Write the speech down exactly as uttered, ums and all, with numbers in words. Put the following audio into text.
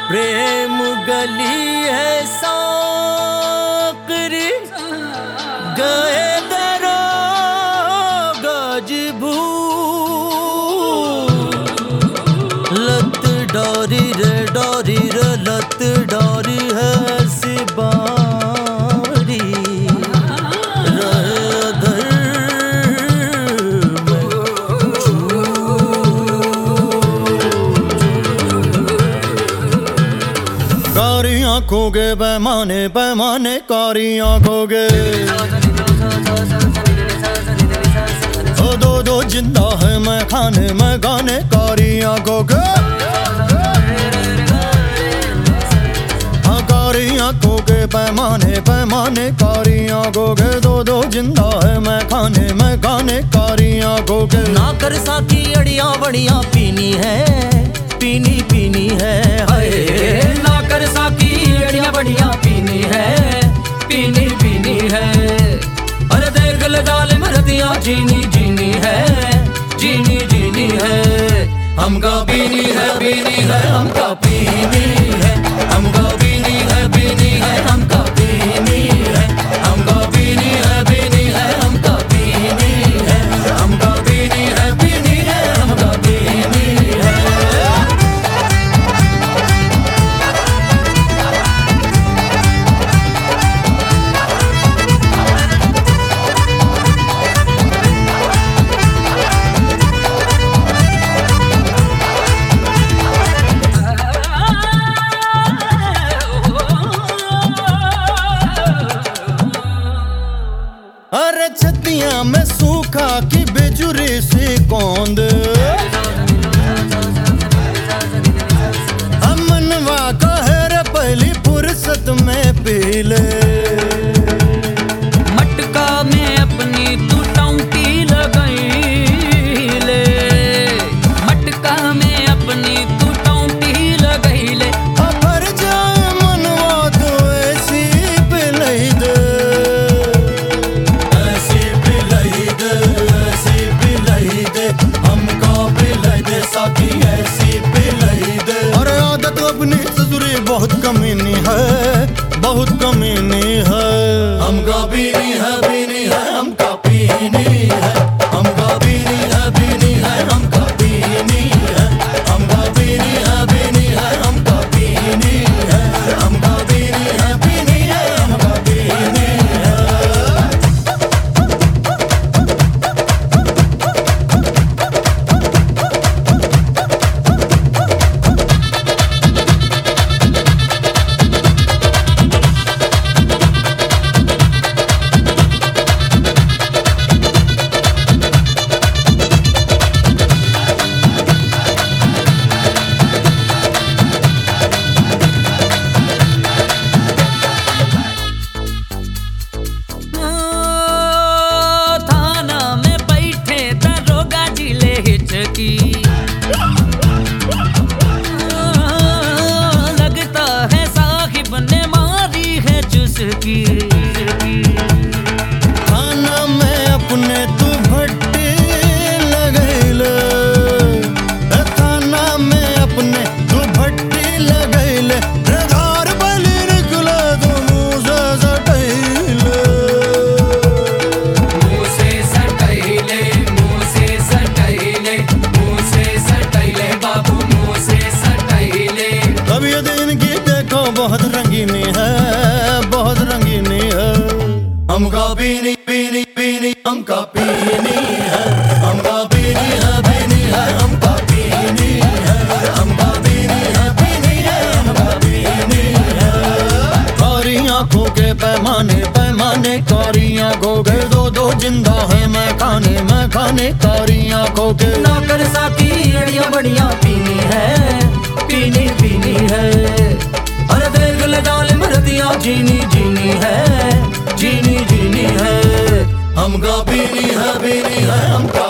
प्रेम गली है साकरी गए दरो गजबू लत डोरी रे डोरी रे लत डोरी है सिबारी कारी आंखों के पैमाने पैमाने कारी आंखों के ओ दो दो जिंदा है मैं खाने मैं गाने कारी आंखों के हाँ कारी आंखों के पैमाने पैमाने कारी आंखों के दो दो जिंदा है मैं खाने मैं गाने कारी आंखों के ना कर साकी अड़िया बड़िया पीनी है पीनी पीनी है हाय ना कर साकी अड़िया बढ़िया पीनी है पीनी पीनी है अरे देख ले डाल मरदिया जीनी जीनी है जीनी जीनी है हमका पीनी है पीनी है हमका पीनी है हमका पीनी है पीनी है हमका पीनी है हमका पीनी है पीनी है हमका पीनी है हमका पीनी है पीनी है हमका पीनी है। अरे छतिया में सूखा की बेजुरी सी कौंद अमनवा कहर पहली फुर्सत में पी ले मटका में अपनी तू टौंटी लगाई ले मटका में अपनी तू टौंटी लगाई ले अफर जाए मनवा तो ऐसी पिलाई दे बहुत कमीनी है बहुत कमीनी है हमका पीनी है पीनी है हमका पीनी है हमका पीनी है पीनी है हमका पीनी है हमका पीनी है पीनी है हमका पीनी है हमका पीनी है पीनी है हमका पीनी है। लगता है साहिब ने मारी है चुस्की खाना में अपने तू भट्टी लगैले खाना में अपने तू भट्टी लगैले घर बलि निकला तो मुँह से सटैले मुँह से सटैले मुँह से सटैले मुँह से सटैले बाबू मुँह से सटैले अब ये दिन की देखो बहुत रंगीनी है बहुत रंगीनी है हमका पीनी पीनी पीनी हमका पीनी है हमका पीनी है पीनी है हमका पीनी है हमका पीनी है पीनी है हमका पीनी है कारी आंखों के पैमाने पैमाने कारी आंखों के दो दो जिंदा है मैं खाने मैं खाने कारी आंखों के ना कर साकी अड़िया बढ़िया पीनी है पीनी पीनी है अरे देख ले डाल मरदिया जीनी जीनी है जीनी जीनी है हमका पीनी है पीनी है हमका